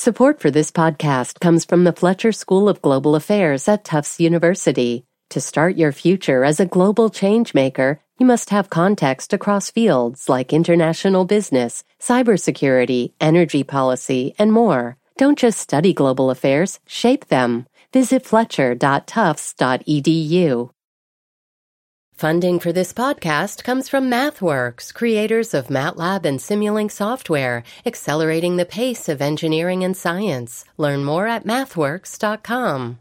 Support for this podcast comes from the Fletcher School of Global Affairs at Tufts University. To start your future as a global changemaker, you must have context across fields like international business, cybersecurity, energy policy, and more. Don't just study global affairs, shape them. Visit fletcher.tufts.edu. Funding for this podcast comes from MathWorks, creators of MATLAB and Simulink software, accelerating the pace of engineering and science. Learn more at mathworks.com.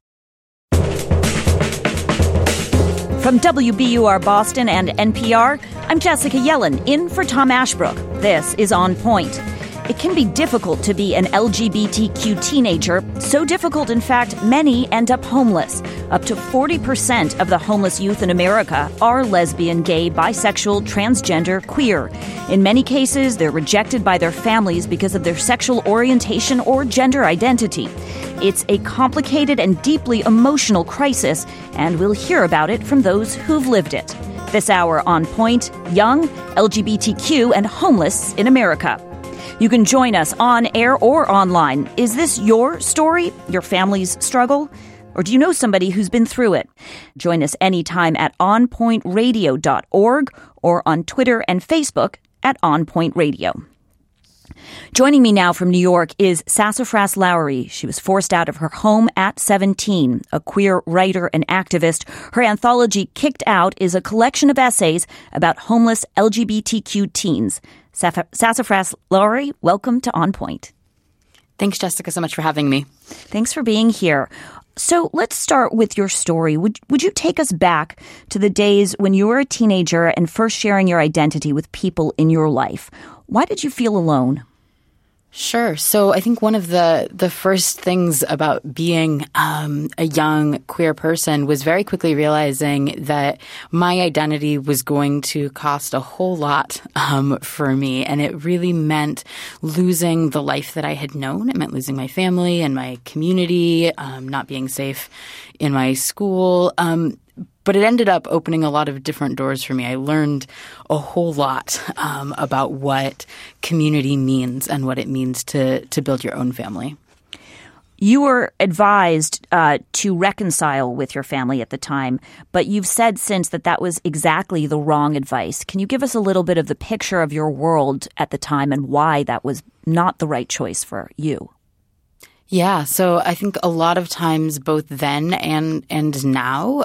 From WBUR Boston and NPR, I'm Jessica Yellen, in for Tom Ashbrook. This is On Point. It can be difficult to be an LGBTQ teenager. So difficult, in fact, many end up homeless. Up to 40% of the homeless youth in America are lesbian, gay, bisexual, transgender, queer. In many cases, they're rejected by their families because of their sexual orientation or gender identity. It's a complicated and deeply emotional crisis, and we'll hear about it from those who've lived it. This hour on Point, young, LGBTQ, and homeless in America. You can join us on air or online. Is this your story, your family's struggle? Or do you know somebody who's been through it? Join us anytime at onpointradio.org or on Twitter and Facebook at onpointradio. Joining me now from New York is Sassafras Lowry. She was forced out of her home at 17, a queer writer and activist. Her anthology, Kicked Out, is a collection of essays about homeless LGBTQ teens. Sassafras Lowry, welcome to On Point. Thanks, Jessica, so much for having me. Thanks for being here. So let's start with your story. Would you take us back to the days when you were a teenager and first sharing your identity with people in your life? Why did you feel alone? Sure. So I think one of the first things about being a young queer person was very quickly realizing that my identity was going to cost a whole lot for me. And it really meant losing the life that I had known. It meant losing my family and my community, not being safe in my school. But it ended up opening a lot of different doors for me. I learned a whole lot about what community means and what it means to build your own family. You were advised to reconcile with your family at the time, but you've said since that was exactly the wrong advice. Can you give us a little bit of the picture of your world at the time and why that was not the right choice for you? Yeah, so I think a lot of times, both then and now,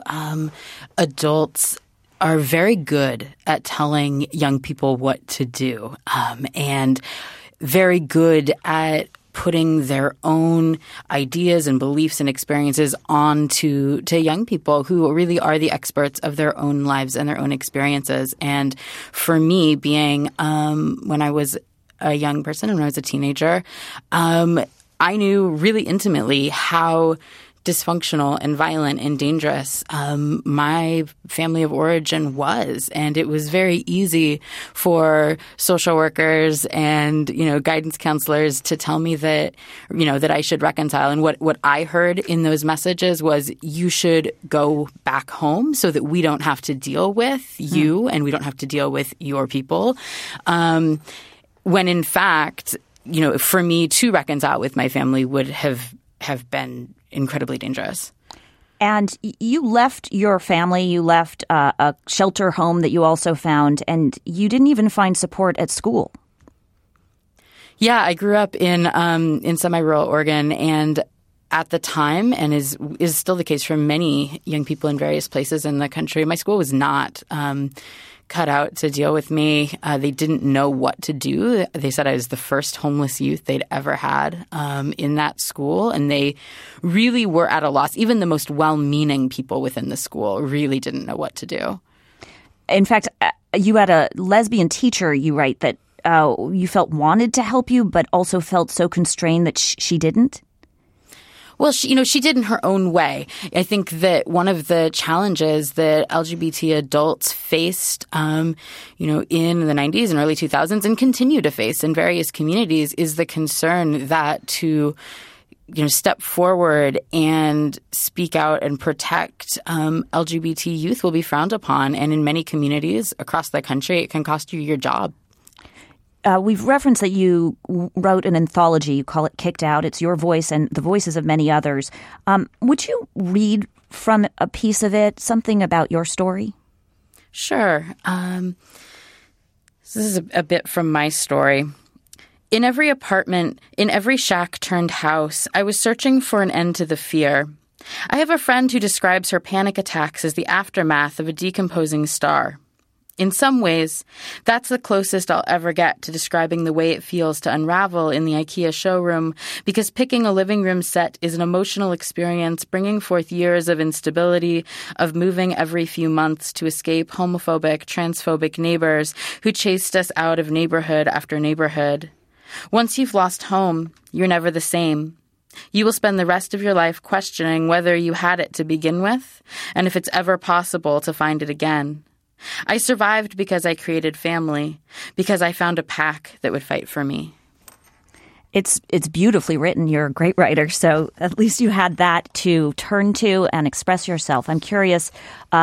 adults are very good at telling young people what to do, and very good at putting their own ideas and beliefs and experiences onto young people who really are the experts of their own lives and their own experiences. And for me, being when I was a young person, when I was a teenager, I knew really intimately how dysfunctional and violent and dangerous my family of origin was. And it was very easy for social workers and, guidance counselors to tell me that, that I should reconcile. And what I heard in those messages was you should go back home so that we don't have to deal with you and we don't have to deal with your people. When in fact, for me to reconcile with my family would have been incredibly dangerous. And you left your family, you left a shelter home that you also found, and you didn't even find support at school. Yeah, I grew up in semi-rural Oregon, and at the time, and is still the case for many young people in various places in the country, my school was not cut out to deal with me. They didn't know what to do. They said I was the first homeless youth they'd ever had in that school, and they really were at a loss. Even the most well-meaning people within the school really didn't know what to do. In fact, you had a lesbian teacher, you write, that you felt wanted to help you, but also felt so constrained that she didn't? Well, she did in her own way. I think that one of the challenges that LGBT adults faced, in the 90s and early 2000s and continue to face in various communities is the concern that to step forward and speak out and protect LGBT youth will be frowned upon. And in many communities across the country, it can cost you your job. we've referenced that you wrote an anthology. You call it Kicked Out. It's your voice and the voices of many others. Would you read from a piece of it, something about your story? Sure. This is a bit from my story. In every apartment, in every shack turned house, I was searching for an end to the fear. I have a friend who describes her panic attacks as the aftermath of a decomposing star. In some ways, that's the closest I'll ever get to describing the way it feels to unravel in the IKEA showroom, because picking a living room set is an emotional experience bringing forth years of instability, of moving every few months to escape homophobic, transphobic neighbors who chased us out of neighborhood after neighborhood. Once you've lost home, you're never the same. You will spend the rest of your life questioning whether you had it to begin with, and if it's ever possible to find it again. I survived because I created family, because I found a pack that would fight for me. It's beautifully written. You're a great writer, so at least you had that to turn to and express yourself. I'm curious,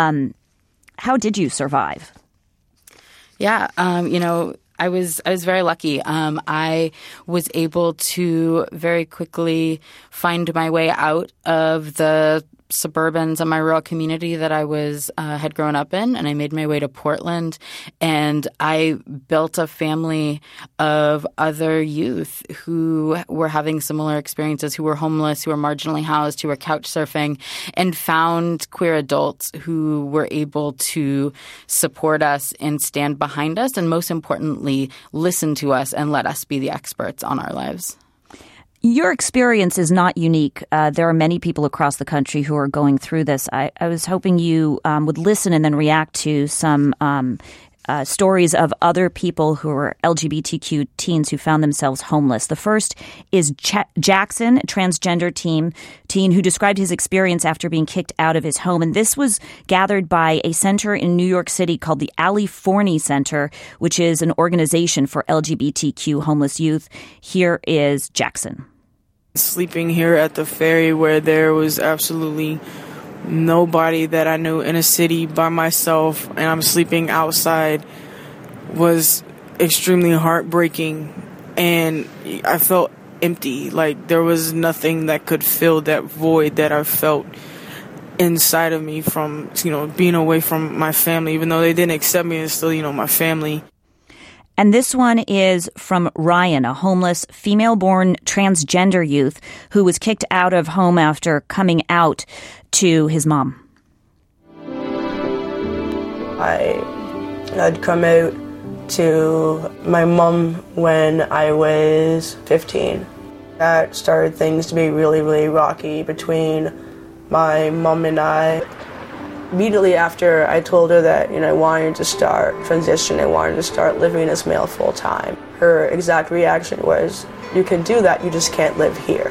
how did you survive? Yeah, I was very lucky. I was able to very quickly find my way out of the suburbans of my rural community that I had grown up in, and I made my way to Portland, and I built a family of other youth who were having similar experiences, who were homeless, who were marginally housed, who were couch surfing, and found queer adults who were able to support us and stand behind us, and most importantly, listen to us and let us be the experts on our lives. Your experience is not unique. There are many people across the country who are going through this. I was hoping you would listen and then react to some stories of other people who are LGBTQ teens who found themselves homeless. The first is Jackson, a transgender teen who described his experience after being kicked out of his home. And this was gathered by a center in New York City called the Ali Forney Center, which is an organization for LGBTQ homeless youth. Here is Jackson. Sleeping here at the ferry where there was absolutely nobody that I knew in a city by myself, and I'm sleeping outside, was extremely heartbreaking, and I felt empty. Like there was nothing that could fill that void that I felt inside of me from, being away from my family. Even though they didn't accept me, it's still, my family. And this one is from Ryan, a homeless, female-born transgender youth who was kicked out of home after coming out to his mom. I had come out to my mom when I was 15. That started things to be really, really rocky between my mom and I. Immediately after I told her that, I wanted to start transition, I wanted to start living as male full time, her exact reaction was, "You can do that, you just can't live here."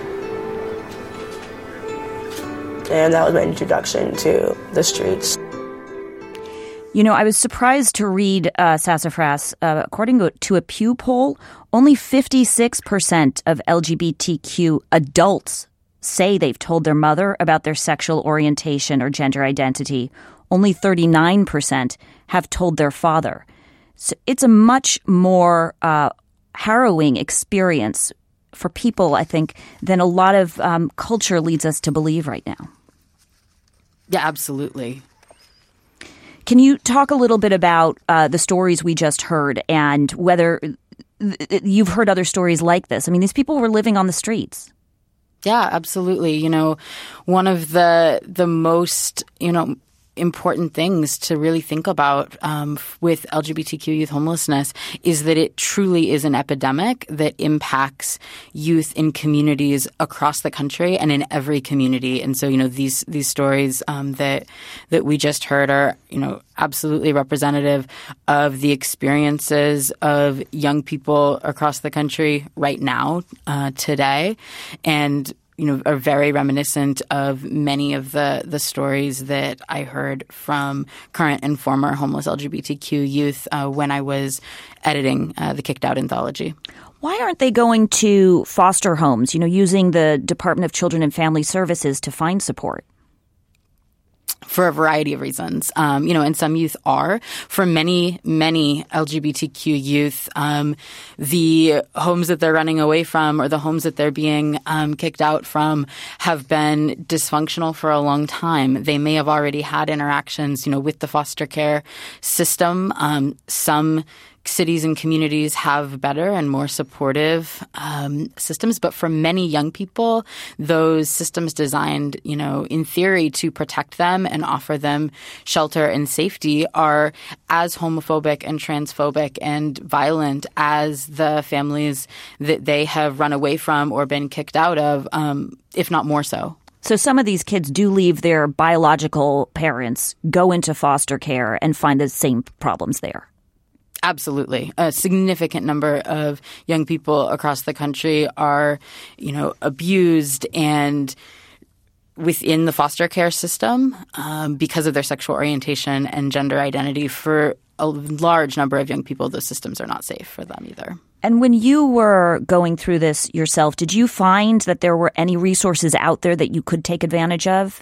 And that was my introduction to the streets. I was surprised to read, Sassafras, according to a Pew poll, only 56% of LGBTQ adults say they've told their mother about their sexual orientation or gender identity. Only 39% have told their father. So it's a much more harrowing experience for people, I think, than a lot of culture leads us to believe right now. Yeah, absolutely. Can you talk a little bit about the stories we just heard and whether you've heard other stories like this? I mean, these people were living on the streets. Yeah, absolutely. One of the most, important things to really think about with LGBTQ youth homelessness is that it truly is an epidemic that impacts youth in communities across the country and in every community. And so, these stories that we just heard are, absolutely representative of the experiences of young people across the country right now, today, and are very reminiscent of many of the stories that I heard from current and former homeless LGBTQ youth when I was editing the Kicked Out anthology. Why aren't they going to foster homes, using the Department of Children and Family Services to find support? for a variety of reasons. And some youth are. For many, many LGBTQ youth, the homes that they're running away from or the homes that they're being kicked out from have been dysfunctional for a long time. They may have already had interactions, with the foster care system. Some cities and communities have better and more supportive systems. But for many young people, those systems designed, in theory to protect them and offer them shelter and safety are as homophobic and transphobic and violent as the families that they have run away from or been kicked out of, if not more so. So some of these kids do leave their biological parents, go into foster care, and find the same problems there. Absolutely. A significant number of young people across the country are, abused and within the foster care system because of their sexual orientation and gender identity. For a large number of young people, those systems are not safe for them either. And when you were going through this yourself, did you find that there were any resources out there that you could take advantage of?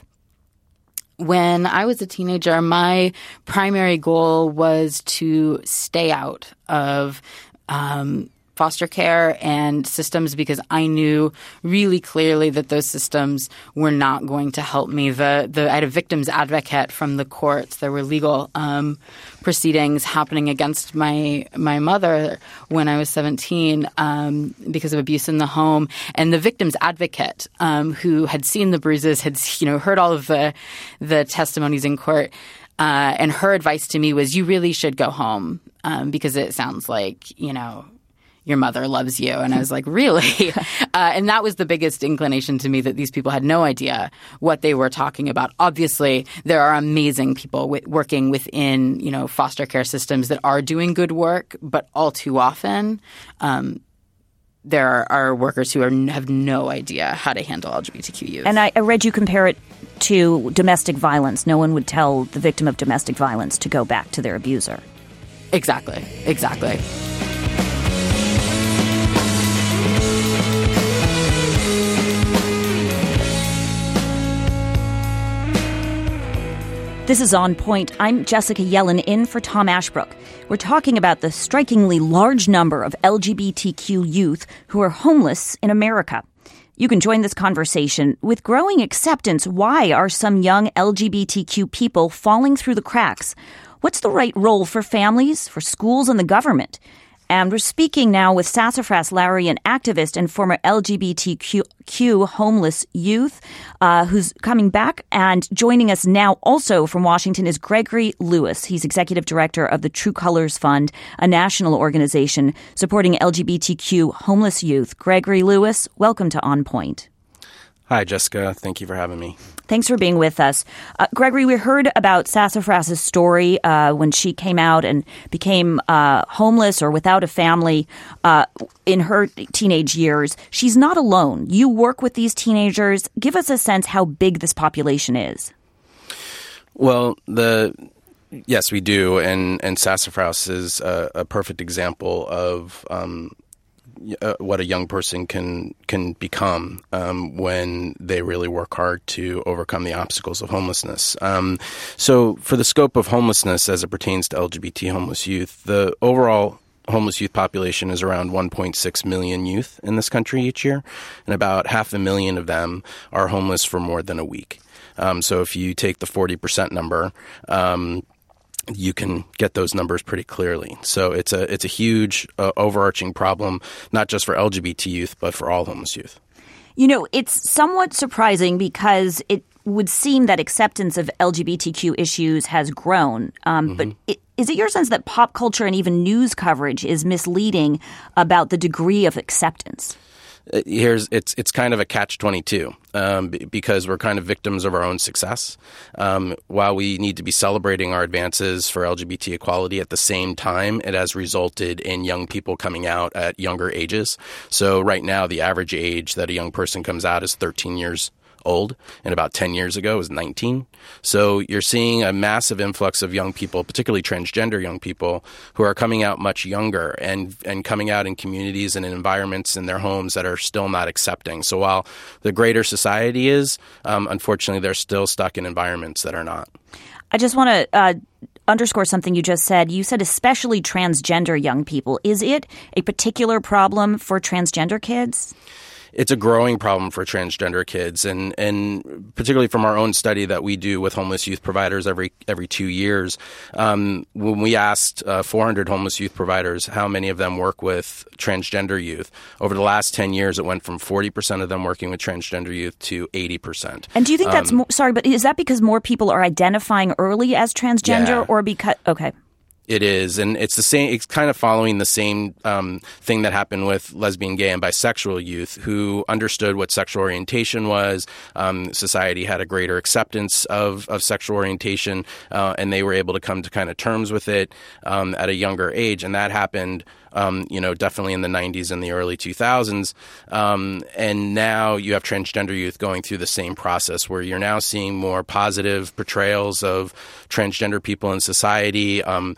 When I was a teenager, my primary goal was to stay out of foster care and systems because I knew really clearly that those systems were not going to help me. I had a victim's advocate from the courts. There were legal proceedings happening against my mother when I was 17 because of abuse in the home. And the victim's advocate, who had seen the bruises, had heard all of the testimonies in court, and her advice to me was, you really should go home because it sounds like, your mother loves you. And I was like, really? And that was the biggest inclination to me that these people had no idea what they were talking about. Obviously, there are amazing people working within, foster care systems that are doing good work, but all too often there are workers who have no idea how to handle LGBTQ youth. And I read you compare it to domestic violence. No one would tell the victim of domestic violence to go back to their abuser. Exactly. This is On Point. I'm Jessica Yellen in for Tom Ashbrook. We're talking about the strikingly large number of LGBTQ youth who are homeless in America. You can join this conversation. With growing acceptance, why are some young LGBTQ people falling through the cracks? What's the right role for families, for schools, and the government? And we're speaking now with Sassafras Larian activist and former LGBTQ homeless youth who's coming back. And joining us now also from Washington is Gregory Lewis. He's executive director of the True Colors Fund, a national organization supporting LGBTQ homeless youth. Gregory Lewis, welcome to On Point. Hi, Jessica. Thank you for having me. Thanks for being with us. Gregory, we heard about Sassafras's story when she came out and became homeless or without a family in her teenage years. She's not alone. You work with these teenagers. Give us a sense how big this population is. Well, yes, we do. And Sassafras is a perfect example of what a young person can become when they really work hard to overcome the obstacles of homelessness. So for the scope of homelessness as it pertains to LGBT homeless youth, the overall homeless youth population is around 1.6 million youth in this country each year, and about 500,000 of them are homeless for more than a week. So if you take the 40% number, you can get those numbers pretty clearly. So it's a huge overarching problem, not just for LGBT youth, but for all homeless youth. It's somewhat surprising because it would seem that acceptance of LGBTQ issues has grown. But is it your sense that pop culture and even news coverage is misleading about the degree of acceptance? It's kind of a catch-22 because we're kind of victims of our own success. While we need to be celebrating our advances for LGBT equality, at the same time, it has resulted in young people coming out at younger ages. So right now, the average age that a young person comes out is 13 years old, and about 10 years ago it was 19. So you're seeing a massive influx of young people, particularly transgender young people, who are coming out much younger and coming out in communities and in environments in their homes that are still not accepting. So while the greater society is, unfortunately, they're still stuck in environments that are not. I just want to underscore something you just said. You said especially transgender young people. Is it a particular problem for transgender kids? It's a growing problem for transgender kids, and particularly from our own study that we do with homeless youth providers every 2 years. When we asked 400 homeless youth providers how many of them work with transgender youth, over the last 10 years it went from 40% of them working with transgender youth to 80%. And do you think that's but is that because more people are identifying early as transgender, or because okay? It is, and it's the same. It's kind of following the same thing that happened with lesbian, gay, and bisexual youth who understood what sexual orientation was. Society had a greater acceptance of sexual orientation, and they were able to come to kind of terms with it at a younger age, and that happened. Definitely in the 90s and the early 2000s. And now you have transgender youth going through the same process where you're now seeing more positive portrayals of transgender people in society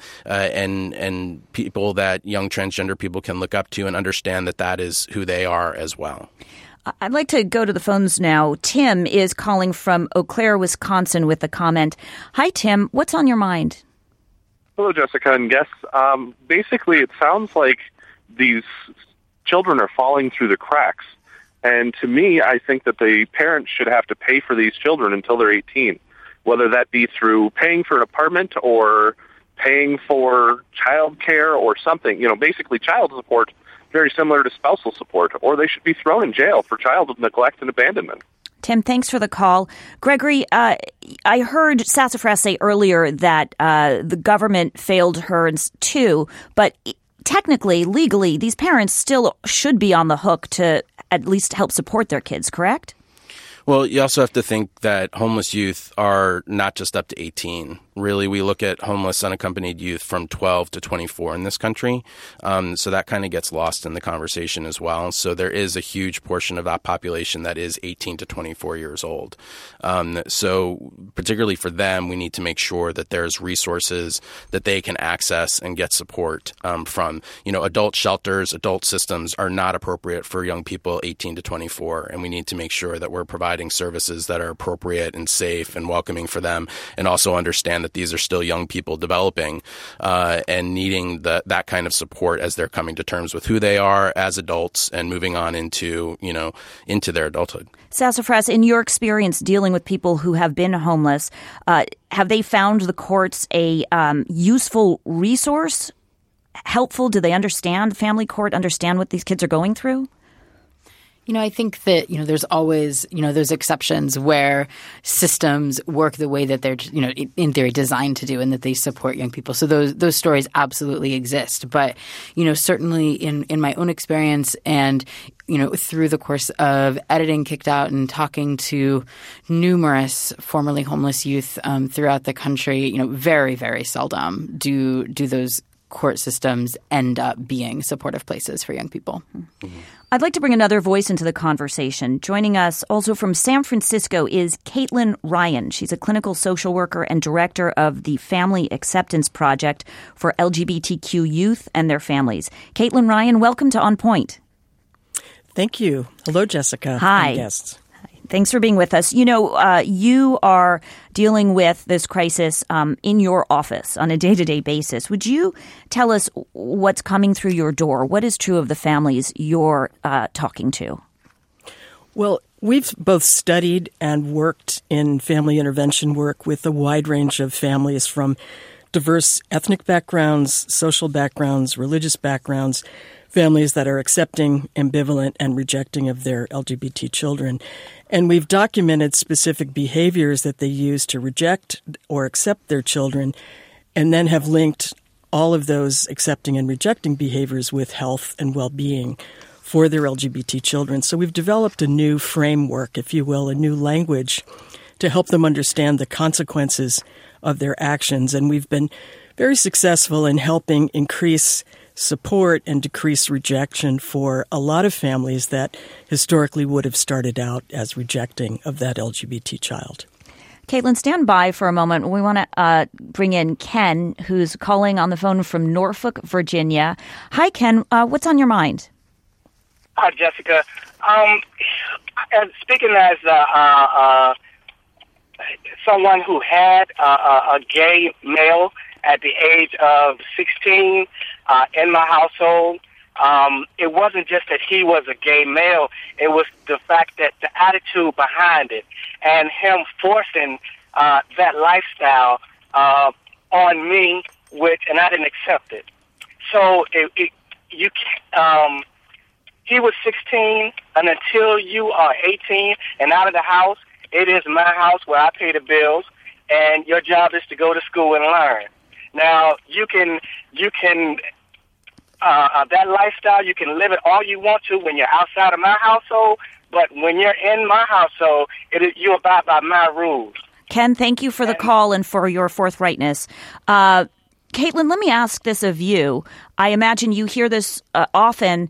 and people that young transgender people can look up to and understand that is who they are as well. I'd like to go to the phones now. Tim is calling from Eau Claire, Wisconsin with a comment. Hi, Tim. What's on your mind? Hello, Jessica and guests. Basically, it sounds like these children are falling through the cracks. And to me, I think that the parents should have to pay for these children until they're 18, whether that be through paying for an apartment or paying for child care or something. Basically child support, very similar to spousal support, or they should be thrown in jail for child neglect and abandonment. Tim, thanks for the call. Gregory, I heard Sassafras say earlier that the government failed her too, but technically, legally, these parents still should be on the hook to at least help support their kids, correct? Well, you also have to think that homeless youth are not just up to 18. Really, we look at homeless unaccompanied youth from 12 to 24 in this country. So that kind of gets lost in the conversation as well. So there is a huge portion of that population that is 18 to 24 years old. So particularly for them, we need to make sure that there's resources that they can access and get support from. Adult shelters, adult systems are not appropriate for young people 18 to 24. And we need to make sure that we're providing services that are appropriate and safe and welcoming for them, and also understand that these are still young people developing and needing that kind of support as they're coming to terms with who they are as adults and moving on into their adulthood. Sassafras, in your experience dealing with people who have been homeless, have they found the courts a useful resource? Helpful? Do they understand, family court, understand what these kids are going through? I think that, there's always, those exceptions where systems work the way that they're, in theory designed to do, and that they support young people. So those stories absolutely exist. But, certainly in my own experience and, through the course of editing Kicked Out and talking to numerous formerly homeless youth throughout the country, very, very seldom do those court systems end up being supportive places for young people. Mm-hmm. I'd like to bring another voice into the conversation. Joining us also from San Francisco is Caitlin Ryan. She's a clinical social worker and director of the Family Acceptance Project for LGBTQ youth and their families. Caitlin Ryan, welcome to On Point. Thank you. Hello, Jessica. Hi. And guests. Thanks for being with us. You are dealing with this crisis in your office on a day-to-day basis. Would you tell us what's coming through your door? What is true of the families you're talking to? Well, we've both studied and worked in family intervention work with a wide range of families from diverse ethnic backgrounds, social backgrounds, religious backgrounds, families that are accepting, ambivalent, and rejecting of their LGBT children. And we've documented specific behaviors that they use to reject or accept their children, and then have linked all of those accepting and rejecting behaviors with health and well-being for their LGBT children. So we've developed a new framework, if you will, a new language to help them understand the consequences of their actions. And we've been very successful in helping increase support and decrease rejection for a lot of families that historically would have started out as rejecting of that LGBT child. Caitlin, stand by for a moment. We want to bring in Ken, who's calling on the phone from Norfolk, Virginia. Hi, Ken. What's on your mind? Hi, Jessica. Speaking as someone who had a gay male at the age of 16 in my household, it wasn't just that he was a gay male. It was the fact that the attitude behind it and him forcing that lifestyle on me, and I didn't accept it. So he was 16, and until you are 18 and out of the house, it is my house where I pay the bills, and your job is to go to school and learn. Now, you can that lifestyle, you can live it all you want to when you're outside of my household, but when you're in my household, you abide by my rules. Ken, thank you for the call and for your forthrightness. Caitlin, let me ask this of you. I imagine you hear this often.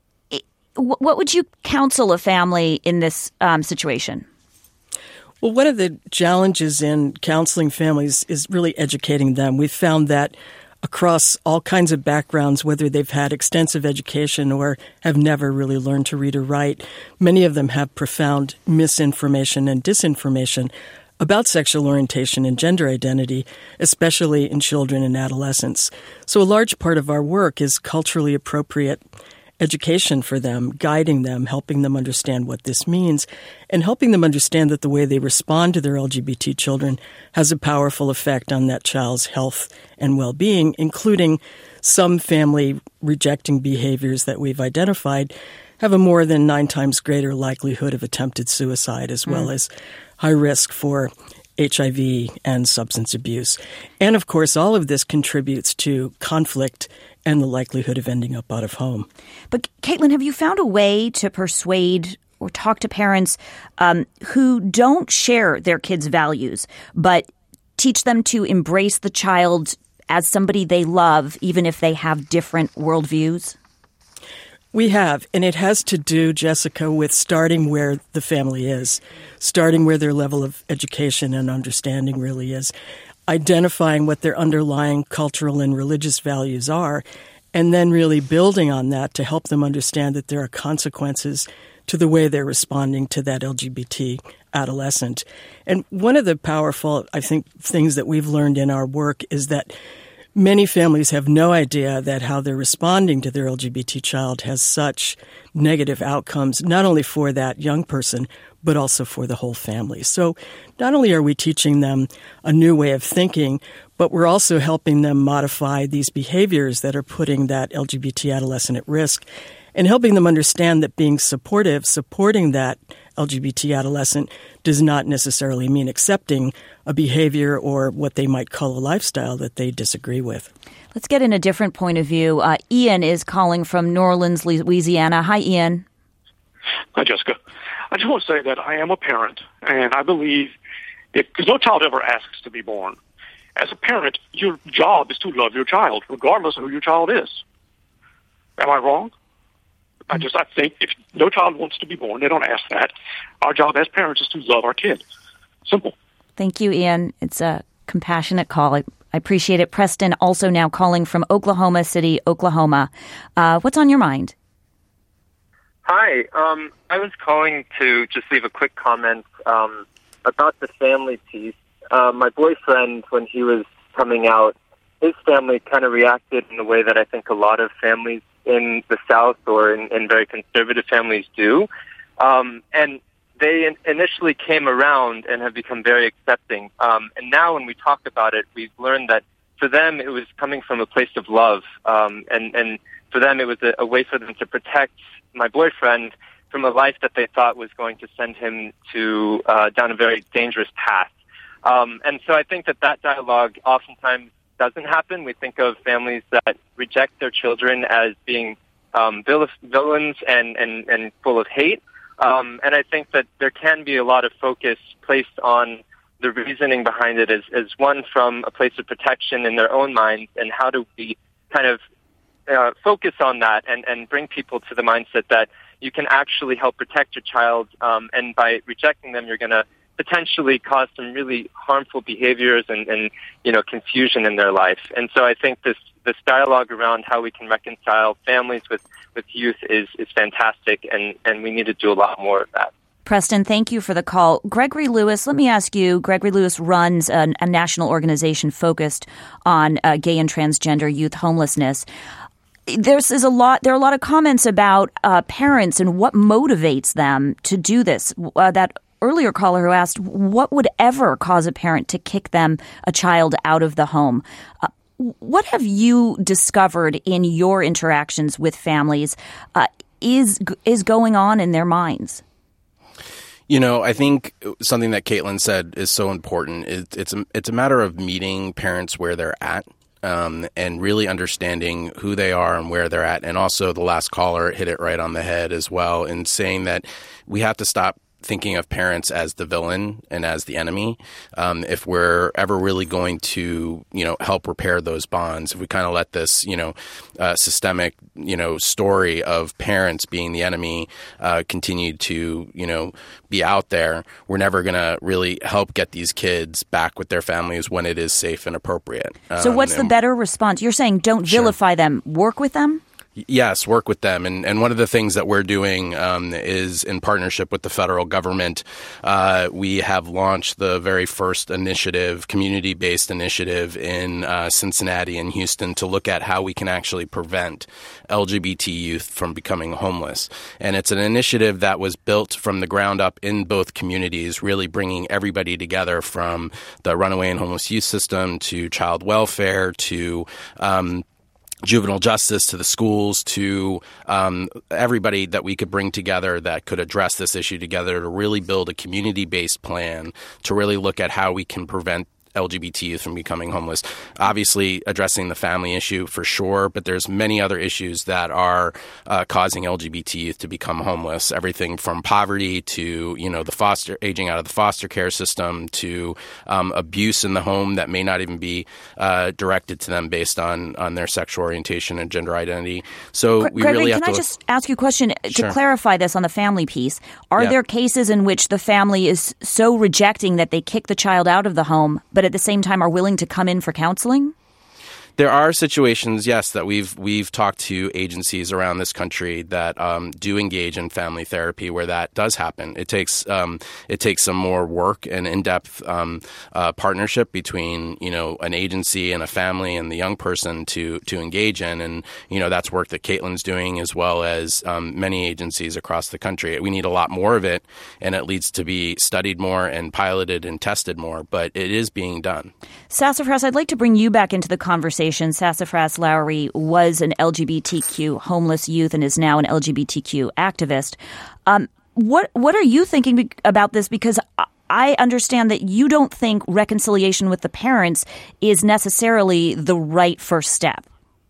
What would you counsel a family in this situation? Well, one of the challenges in counseling families is really educating them. We've found that across all kinds of backgrounds, whether they've had extensive education or have never really learned to read or write, many of them have profound misinformation and disinformation about sexual orientation and gender identity, especially in children and adolescents. So a large part of our work is culturally appropriate education for them, guiding them, helping them understand what this means, and helping them understand that the way they respond to their LGBT children has a powerful effect on that child's health and well-being, including some family rejecting behaviors that we've identified have a more than 9 times greater likelihood of attempted suicide, as well as high risk for HIV and substance abuse. And of course, all of this contributes to conflict and the likelihood of ending up out of home. But Caitlin, have you found a way to persuade or talk to parents who don't share their kids' values, but teach them to embrace the child as somebody they love, even if they have different worldviews? We have, and it has to do, Jessica, with starting where the family is, starting where their level of education and understanding really is, identifying what their underlying cultural and religious values are, and then really building on that to help them understand that there are consequences to the way they're responding to that LGBT adolescent. And one of the powerful, I think, things that we've learned in our work is that many families have no idea that how they're responding to their LGBT child has such negative outcomes, not only for that young person, but also for the whole family. So not only are we teaching them a new way of thinking, but we're also helping them modify these behaviors that are putting that LGBT adolescent at risk and helping them understand that being supporting that LGBT adolescent does not necessarily mean accepting a behavior or what they might call a lifestyle that they disagree with. Let's get in a different point of view. Ian is calling from New Orleans, Louisiana. Hi, Ian. Hi, Jessica. I just want to say that I am a parent, and I believe because no child ever asks to be born. As a parent, your job is to love your child, regardless of who your child is. Am I wrong? I think if no child wants to be born, they don't ask that. Our job as parents is to love our kid. Simple. Thank you, Ian. It's a compassionate call. I appreciate it. Preston also now calling from Oklahoma City, Oklahoma. What's on your mind? Hi. I was calling to just leave a quick comment about the family piece. My boyfriend, when he was coming out, his family kind of reacted in a way that I think a lot of families in the South or in very conservative families do. And they initially came around and have become very accepting. And now when we talk about it, we've learned that for them it was coming from a place of love. And for them it was a way for them to protect my boyfriend from a life that they thought was going to send him to down a very dangerous path. And so I think that dialogue oftentimes doesn't happen. We think of families that reject their children as being villains and full of hate. And I think that there can be a lot of focus placed on the reasoning behind it as one from a place of protection in their own minds, and how do we kind of focus on that and bring people to the mindset that you can actually help protect your child, and by rejecting them, you're going to potentially cause some really harmful behaviors and confusion in their life. And so I think this dialogue around how we can reconcile families with youth is fantastic, and we need to do a lot more of that. Preston, thank you for the call. Gregory Lewis, let me ask you, Gregory Lewis runs a national organization focused on gay and transgender youth homelessness. There are a lot of comments about parents and what motivates them to do this. That earlier caller who asked, what would ever cause a parent to kick a child out of the home? What have you discovered in your interactions with families is going on in their minds? I think something that Caitlin said is so important. It's a matter of meeting parents where they're at. And really understanding who they are and where they're at. And also the last caller hit it right on the head as well in saying that we have to stop thinking of parents as the villain and as the enemy. If we're ever really going to, help repair those bonds, if we kind of let this, systemic, story of parents being the enemy continue to, be out there, we're never going to really help get these kids back with their families when it is safe and appropriate. So what's the better response? You're saying don't vilify them, work with them? Yes, work with them. And one of the things that we're doing is in partnership with the federal government, we have launched the very first initiative, community-based initiative in Cincinnati and Houston to look at how we can actually prevent LGBT youth from becoming homeless. And it's an initiative that was built from the ground up in both communities, really bringing everybody together from the runaway and homeless youth system to child welfare to juvenile justice, to the schools, to everybody that we could bring together that could address this issue together to really build a community-based plan to really look at how we can prevent LGBT youth from becoming homeless. Obviously, addressing the family issue for sure, but there's many other issues that are causing LGBT youth to become homeless. Everything from poverty to, the aging out of the foster care system to abuse in the home that may not even be directed to them based on their sexual orientation and gender identity. So we Gregory, really have to. Can I just ask you a question Sure. to clarify this on the family piece? Are there cases in which the family is so rejecting that they kick the child out of the home, but at the same time are willing to come in for counseling? There are situations, yes, that we've talked to agencies around this country that do engage in family therapy where that does happen. It takes some more work and in-depth partnership between an agency and a family and the young person to engage in, and that's work that Caitlin's doing as well as many agencies across the country. We need a lot more of it, and it needs to be studied more and piloted and tested more. But it is being done. Sassafras, I'd like to bring you back into the conversation. Sassafras Lowry was an LGBTQ homeless youth and is now an LGBTQ activist. What are you thinking about this? Because I understand that you don't think reconciliation with the parents is necessarily the right first step.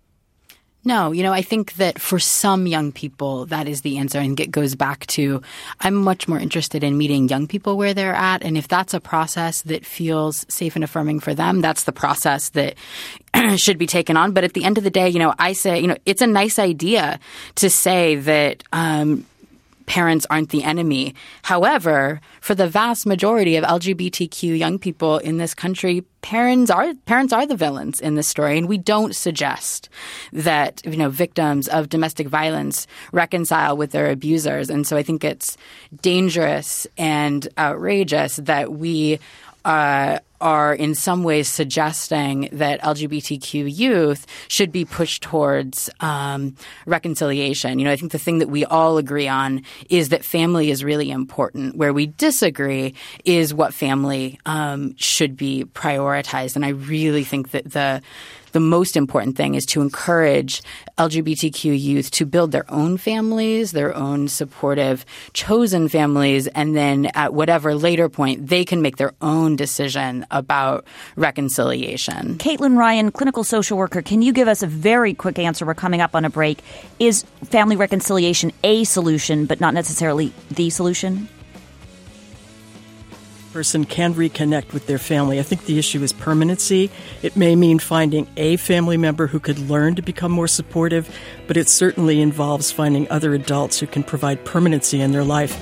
No, I think that for some young people, that is the answer. And it goes back to, I'm much more interested in meeting young people where they're at. And if that's a process that feels safe and affirming for them, that's the process that should be taken on. But at the end of the day, I say, it's a nice idea to say that parents aren't the enemy. However, for the vast majority of LGBTQ young people in this country, parents are the villains in this story, and we don't suggest that victims of domestic violence reconcile with their abusers. And so I think it's dangerous and outrageous that we are in some ways suggesting that LGBTQ youth should be pushed towards reconciliation. I think the thing that we all agree on is that family is really important. Where we disagree is what family should be prioritized. And I really think that the most important thing is to encourage LGBTQ youth to build their own families, their own supportive, chosen families, and then at whatever later point, they can make their own decision about reconciliation. Caitlin Ryan, clinical social worker, can you give us a very quick answer? We're coming up on a break. Is family reconciliation a solution, but not necessarily the solution? person can reconnect with their family. I think the issue is permanency. It may mean finding a family member who could learn to become more supportive, but it certainly involves finding other adults who can provide permanency in their life.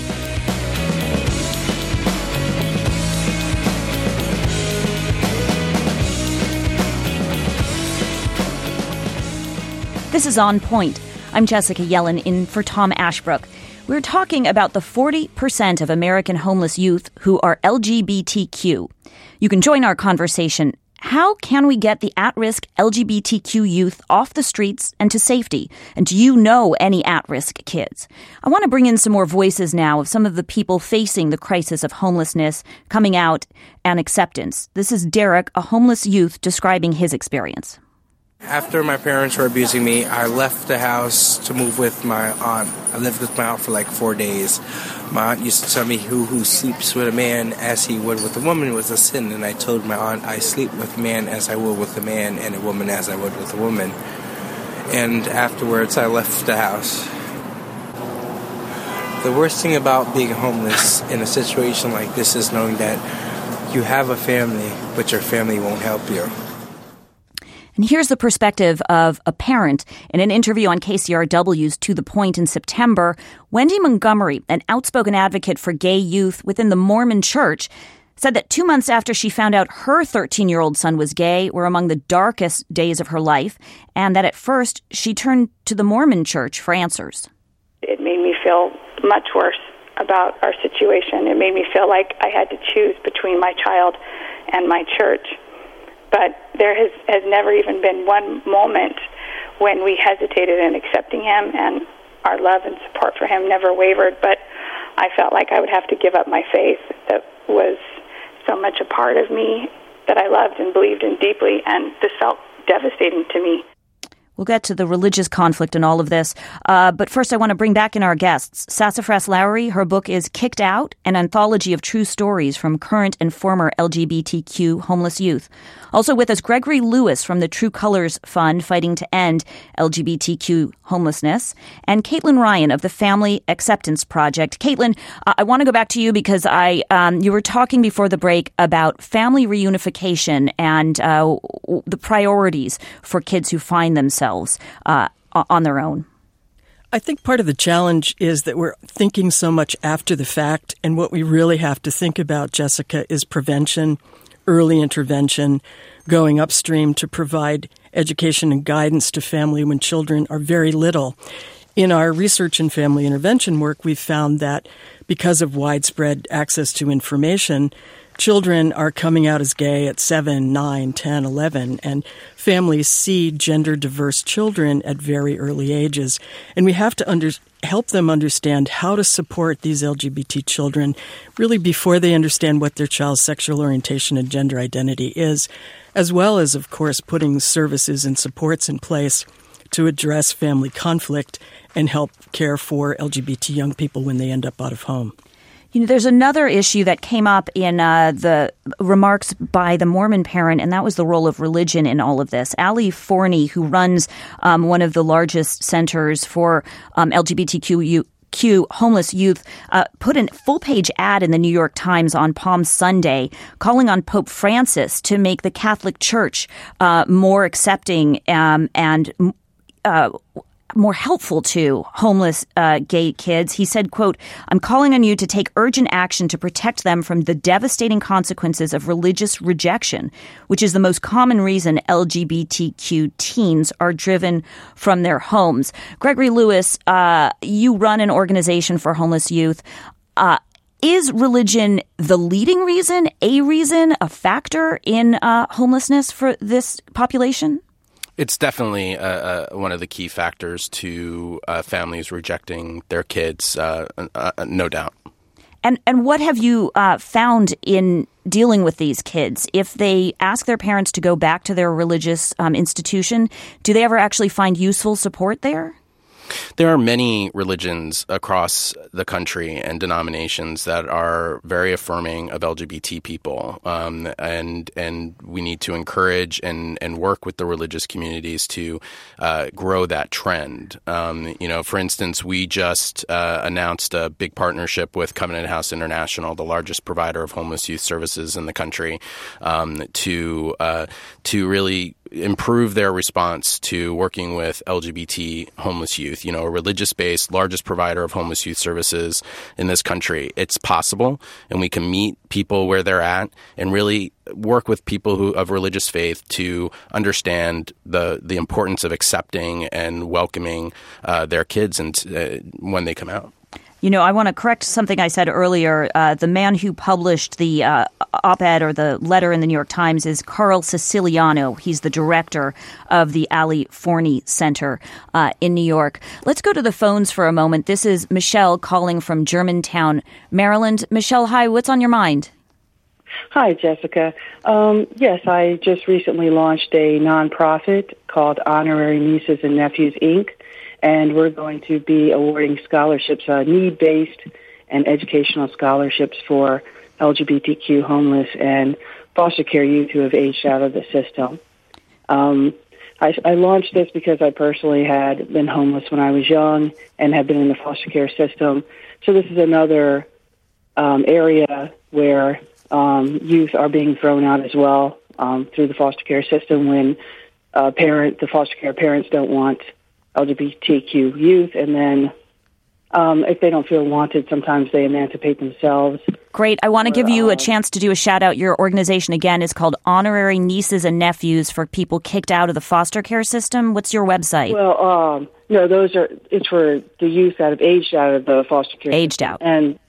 This is On Point. I'm Jessica Yellen in for Tom Ashbrook. We're talking about the 40% of American homeless youth who are LGBTQ. You can join our conversation. How can we get the at-risk LGBTQ youth off the streets and to safety? And do you know any at-risk kids? I want to bring in some more voices now of some of the people facing the crisis of homelessness, coming out, and acceptance. This is Derek, a homeless youth, describing his experience. After my parents were abusing me, I left the house to move with my aunt. I lived with my aunt for like 4 days. My aunt used to tell me who sleeps with a man as he would with a woman was a sin. And I told my aunt I sleep with a man as I would with a man and a woman as I would with a woman. And afterwards, I left the house. The worst thing about being homeless in a situation like this is knowing that you have a family, but your family won't help you. And here's the perspective of a parent. In an interview on KCRW's To the Point in September, Wendy Montgomery, an outspoken advocate for gay youth within the Mormon Church, said that 2 months after she found out her 13-year-old son was gay were among the darkest days of her life, and that at first she turned to the Mormon Church for answers. It made me feel much worse about our situation. It made me feel like I had to choose between my child and my church. But there has never even been one moment when we hesitated in accepting him, and our love and support for him never wavered. But I felt like I would have to give up my faith that was so much a part of me that I loved and believed in deeply, and this felt devastating to me. We'll get to the religious conflict and all of this. But first, I want to bring back in our guests. Sassafras Lowry, her book is Kicked Out, an anthology of true stories from current and former LGBTQ homeless youth. Also with us, Gregory Lewis from the True Colors Fund, fighting to end LGBTQ homelessness, and Caitlin Ryan of the Family Acceptance Project. Caitlin, I want to go back to you because you were talking before the break about family reunification and the priorities for kids who find themselves on their own. I think part of the challenge is that we're thinking so much after the fact, and what we really have to think about, Jessica, is prevention, early intervention, going upstream to provide education and guidance to family when children are very little. In our research and family intervention work, we've found that because of widespread access to information, children are coming out as gay at 7, 9, 10, 11, and families see gender-diverse children at very early ages. And we have to help them understand how to support these LGBT children really before they understand what their child's sexual orientation and gender identity is, as well as, of course, putting services and supports in place to address family conflict and help care for LGBT young people when they end up out of home. You know, there's another issue that came up in the remarks by the Mormon parent, and that was the role of religion in all of this. Ali Forney, who runs one of the largest centers for LGBTQ homeless youth, put a full-page ad in the New York Times on Palm Sunday calling on Pope Francis to make the Catholic Church more accepting and more helpful to homeless gay kids. He said, quote, "I'm calling on you to take urgent action to protect them from the devastating consequences of religious rejection, which is the most common reason LGBTQ teens are driven from their homes." Gregory Lewis, you run an organization for homeless youth. Is religion the leading reason, a factor in homelessness for this population? It's definitely one of the key factors to families rejecting their kids, no doubt. And what have you found in dealing with these kids? If they ask their parents to go back to their religious institution, do they ever actually find useful support there? There are many religions across the country and denominations that are very affirming of LGBT people, and we need to encourage and work with the religious communities to grow that trend. For instance, we just announced a big partnership with Covenant House International, the largest provider of homeless youth services in the country, to really improve their response to working with LGBT homeless youth, a religious-based, largest provider of homeless youth services in this country. It's possible, and we can meet people where they're at and really work with people of religious faith to understand the importance of accepting and welcoming their kids when they come out. I want to correct something I said earlier. The man who published the op-ed or the letter in the New York Times is Carl Siciliano. He's the director of the Ali Forney Center in New York. Let's go to the phones for a moment. This is Michelle calling from Germantown, Maryland. Michelle, hi. What's on your mind? Hi, Jessica. Yes, I just recently launched a nonprofit called Honorary Nieces and Nephews, Inc., and we're going to be awarding scholarships, need-based and educational scholarships for LGBTQ homeless and foster care youth who have aged out of the system. I launched this because I personally had been homeless when I was young and had been in the foster care system. So this is another area where youth are being thrown out as well through the foster care system when the foster care parents don't want LGBTQ youth, and then if they don't feel wanted, sometimes they emancipate themselves. Great. I want to give you a chance to do a shout-out. Your organization, again, is called Honorary Nieces and Nephews for people kicked out of the foster care system. What's your website? Well, no, it's for the youth that have aged out of the foster care aged system. Out. And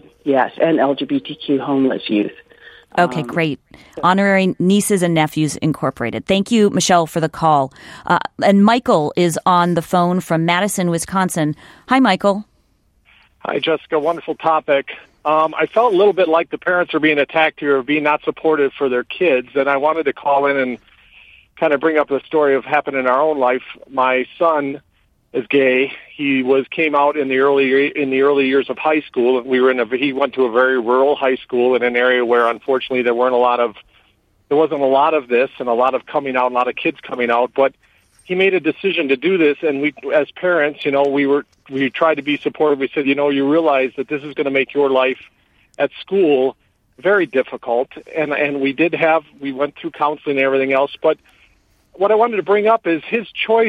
LGBTQ homeless youth. Okay, great. Honorary Nieces and Nephews Incorporated. Thank you, Michelle, for the call. And Michael is on the phone from Madison, Wisconsin. Hi, Michael. Hi, Jessica. Wonderful topic. I felt a little bit like the parents are being attacked here of being not supportive for their kids, and I wanted to call in and kind of bring up the story of happened in our own life. My son is gay. He came out in the early years of high school. He went to a very rural high school in an area where unfortunately there wasn't a lot of this and a lot of coming out, a lot of kids coming out, but he made a decision to do this, and we as parents, we tried to be supportive. We said, you realize that this is going to make your life at school very difficult, and we went through counseling and everything else, but what I wanted to bring up is his choice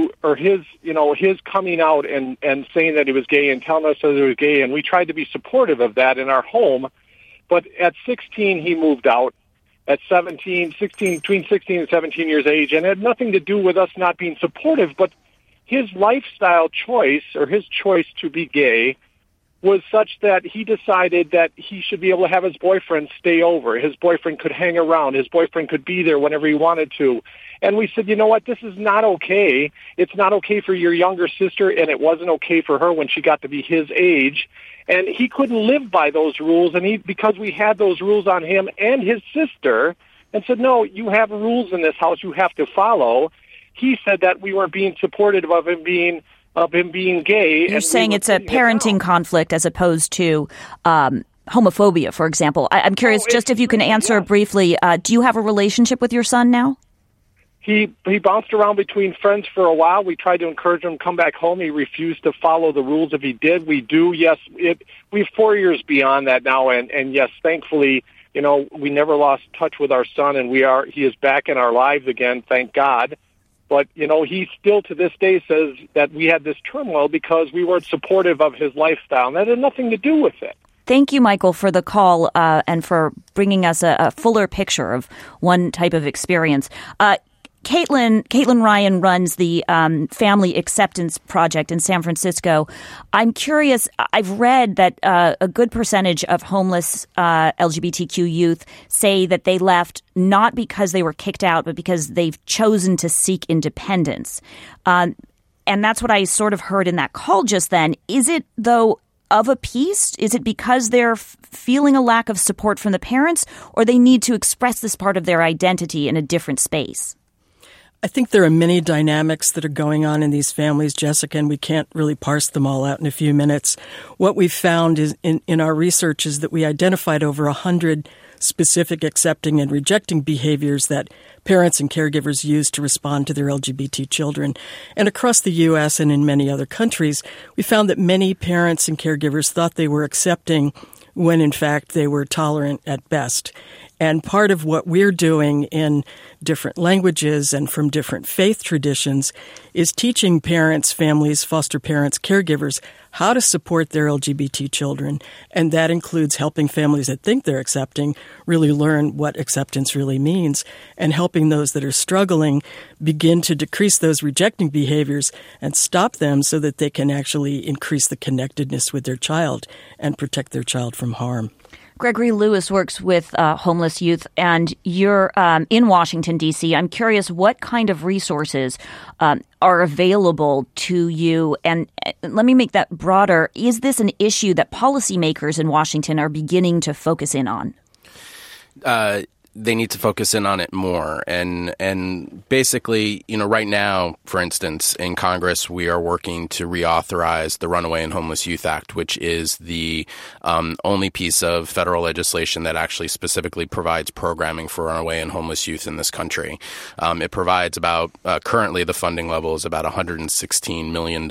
his coming out and saying that he was gay and telling us that he was gay, and we tried to be supportive of that in our home. But at 16, he moved out. At between 16 and 17 years of age, and it had nothing to do with us not being supportive, but his lifestyle choice or his choice to be gay was such that he decided that he should be able to have his boyfriend stay over. His boyfriend could hang around. His boyfriend could be there whenever he wanted to. And we said, you know what, this is not okay. It's not okay for your younger sister, and it wasn't okay for her when she got to be his age. And he couldn't live by those rules, and because we had those rules on him and his sister, and said, no, you have rules in this house you have to follow. He said that we weren't being supportive of him being gay. You're saying it's a parenting conflict as opposed to homophobia, for example. I'm curious, just if you can answer briefly, do you have a relationship with your son now? He bounced around between friends for a while. We tried to encourage him to come back home. He refused to follow the rules. If he did, we do. Yes, we're 4 years beyond that now, and yes, thankfully, we never lost touch with our son, and he is back in our lives again, thank God. But, he still to this day says that we had this turmoil because we weren't supportive of his lifestyle, and that had nothing to do with it. Thank you, Michael, for the call and for bringing us a fuller picture of one type of experience. Caitlin Ryan runs the Family Acceptance Project in San Francisco. I'm curious, I've read that a good percentage of homeless LGBTQ youth say that they left not because they were kicked out, but because they've chosen to seek independence. And that's what I sort of heard in that call just then. Is it, though, of a piece? Is it because they're feeling a lack of support from the parents, or they need to express this part of their identity in a different space? I think there are many dynamics that are going on in these families, Jessica, and we can't really parse them all out in a few minutes. What we've found is in our research is that we identified over 100 specific accepting and rejecting behaviors that parents and caregivers use to respond to their LGBT children. And across the U.S. and in many other countries, we found that many parents and caregivers thought they were accepting when in fact they were tolerant at best. And part of what we're doing in different languages and from different faith traditions is teaching parents, families, foster parents, caregivers how to support their LGBT children. And that includes helping families that think they're accepting really learn what acceptance really means, and helping those that are struggling begin to decrease those rejecting behaviors and stop them so that they can actually increase the connectedness with their child and protect their child from harm. Gregory Lewis works with homeless youth, and you're in Washington, D.C. I'm curious what kind of resources are available to you. And let me make that broader. Is this an issue that policymakers in Washington are beginning to focus in on? They need to focus in on it more. And basically, right now, for instance, in Congress, we are working to reauthorize the Runaway and Homeless Youth Act, which is the only piece of federal legislation that actually specifically provides programming for runaway and homeless youth in this country. It provides currently the funding level is about $116 million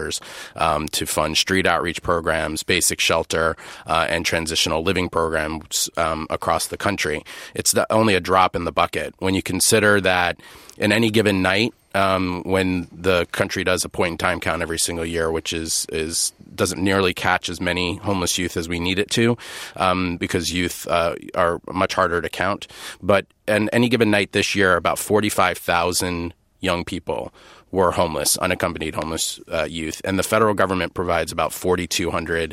to fund street outreach programs, basic shelter, and transitional living programs across the country. It's only a drop in the bucket when you consider that in any given night, when the country does a point-in-time count every single year, which doesn't nearly catch as many homeless youth as we need it to, because youth are much harder to count. But in any given night this year, about 45,000 young people were homeless, unaccompanied homeless youth, and the federal government provides about 4,200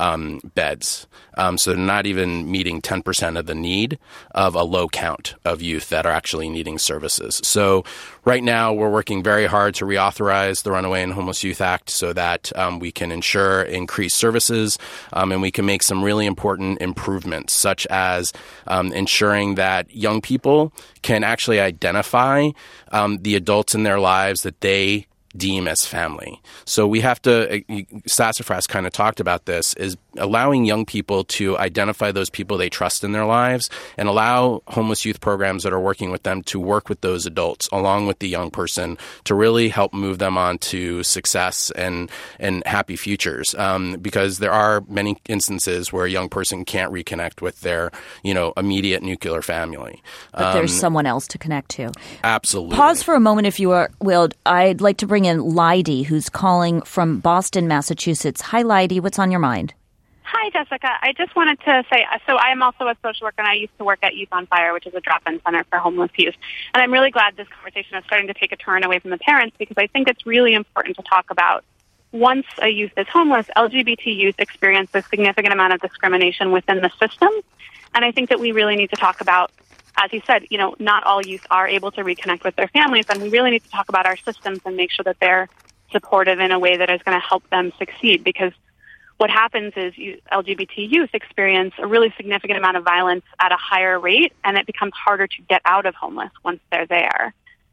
beds. So they're not even meeting 10% of the need of a low count of youth that are actually needing services. So right now we're working very hard to reauthorize the Runaway and Homeless Youth Act so that we can ensure increased services, and we can make some really important improvements, such as ensuring that young people can actually identify the adults in their lives that they deem as family. So we have to, Sassafras kind of talked about this, is allowing young people to identify those people they trust in their lives and allow homeless youth programs that are working with them to work with those adults along with the young person to really help move them on to success and happy futures. Because there are many instances where a young person can't reconnect with their, immediate nuclear family. But there's someone else to connect to. Absolutely. Pause for a moment, if you will. I'd like to bring in Lydie, who's calling from Boston, Massachusetts. Hi, Lydie. What's on your mind? Hi, Jessica. I just wanted to say, so I am also a social worker, and I used to work at Youth on Fire, which is a drop-in center for homeless youth. And I'm really glad this conversation is starting to take a turn away from the parents, because I think it's really important to talk about once a youth is homeless, LGBT youth experience a significant amount of discrimination within the system. And I think that we really need to talk about, as you said, not all youth are able to reconnect with their families, and we really need to talk about our systems and make sure that they're supportive in a way that is going to help them succeed. Because what happens is LGBT youth experience a really significant amount of violence at a higher rate, and it becomes harder to get out of homeless once they're there.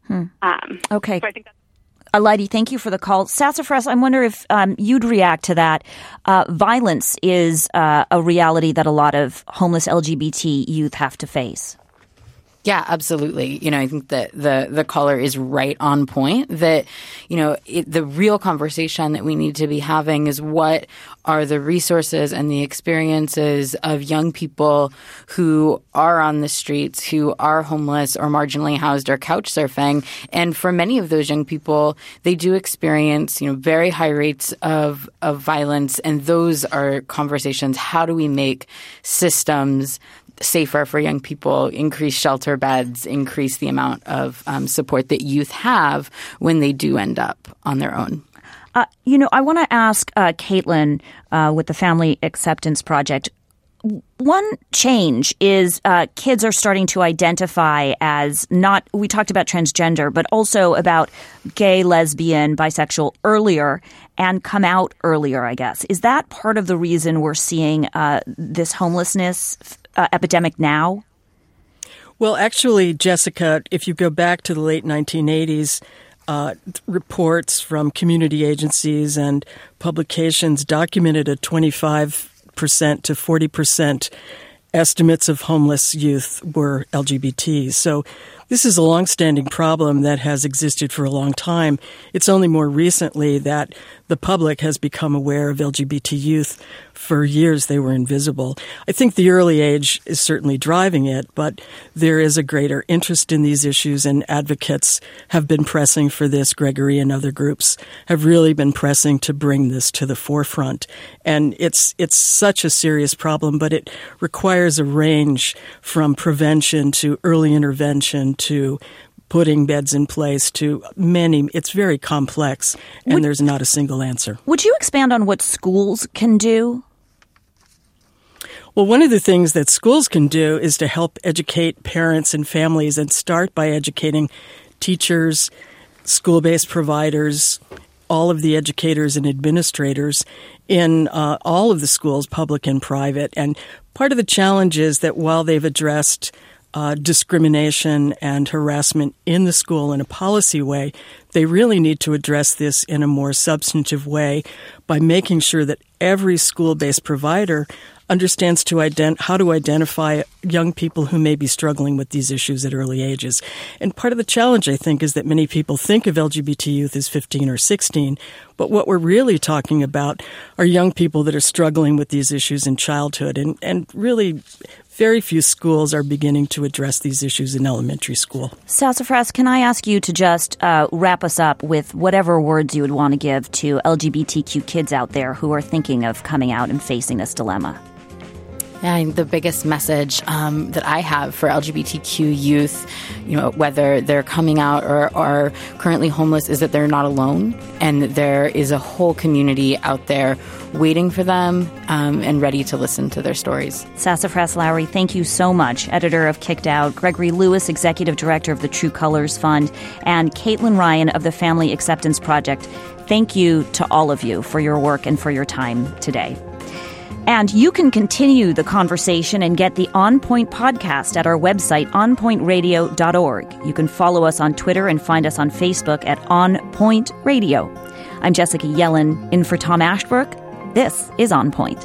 Okay. So I think that's Lydie, thank you for the call. Sassafras, I wonder if you'd react to that. Violence is a reality that a lot of homeless LGBT youth have to face. Yeah, absolutely. I think that the caller is right on point that, the real conversation that we need to be having is what are the resources and the experiences of young people who are on the streets, who are homeless or marginally housed or couch surfing. And for many of those young people, they do experience, very high rates of violence. And those are conversations. How do we make systems safer for young people, increase shelter beds, increase the amount of support that youth have when they do end up on their own? I want to ask Caitlin with the Family Acceptance Project. One change is kids are starting to identify as we talked about transgender, but also about gay, lesbian, bisexual earlier and come out earlier, I guess. Is that part of the reason we're seeing this homelessness epidemic now? Well, actually, Jessica, if you go back to the late 1980s, reports from community agencies and publications documented a 25% to 40% estimates of homeless youth were LGBT. So this is a longstanding problem that has existed for a long time. It's only more recently that the public has become aware of LGBT youth. For years, they were invisible. I think the early age is certainly driving it, but there is a greater interest in these issues, and advocates have been pressing for this. Gregory and other groups have really been pressing to bring this to the forefront. And it's such a serious problem, but it requires a range from prevention to early intervention to putting beds in place to many. It's very complex, and there's not a single answer. Would you expand on what schools can do? Well, one of the things that schools can do is to help educate parents and families, and start by educating teachers, school-based providers, all of the educators and administrators in all of the schools, public and private. And part of the challenge is that while they've addressed discrimination and harassment in the school in a policy way, they really need to address this in a more substantive way by making sure that every school-based provider understands how to identify young people who may be struggling with these issues at early ages. And part of the challenge, I think, is that many people think of LGBT youth as 15 or 16, but what we're really talking about are young people that are struggling with these issues in childhood, and really very few schools are beginning to address these issues in elementary school. Sassafras, can I ask you to just wrap us up with whatever words you would want to give to LGBTQ kids out there who are thinking of coming out and facing this dilemma? Yeah, I think the biggest message that I have for LGBTQ youth, whether they're coming out or are currently homeless, is that they're not alone, and there is a whole community out there waiting for them and ready to listen to their stories. Sassafras Lowry, thank you so much. Editor of Kicked Out, Gregory Lewis, Executive Director of the True Colors Fund, and Caitlin Ryan of the Family Acceptance Project. Thank you to all of you for your work and for your time today. And you can continue the conversation and get the On Point podcast at our website, onpointradio.org. You can follow us on Twitter and find us on Facebook at On Point Radio. I'm Jessica Yellen, in for Tom Ashbrook. This is On Point.